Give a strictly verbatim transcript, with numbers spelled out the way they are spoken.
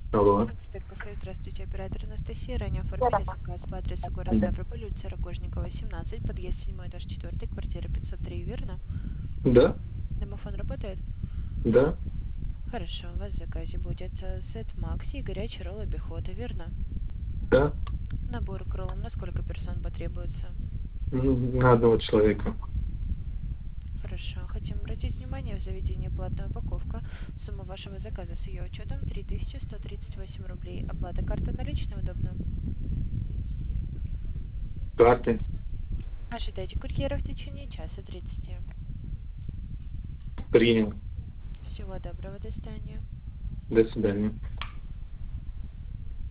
Алло. Спецкафе, здравствуйте, оператор Анастасия. Ранее оформили заказ по адресу город Ставрополь, улица Рогожникова, семнадцать, подъезд седьмой, этаж четыре, квартира пятьсот три, верно? Да, Домофон работает? да, Хорошо, у вас в заказе будет э, сет Макси и горячий ролл обихода, верно? да. Набор к роллам на сколько персон потребуется? М, На одного человека. Хорошо, хотим обратить внимание, в заведении платная упаковка. Сумма вашего заказа с ее учетом три тысячи сто тридцать восемь рублей. Оплата карта наличная удобно? Карты. Ожидайте курьера в течение часа тридцати. Принял. Всего доброго, до свидания. До свидания.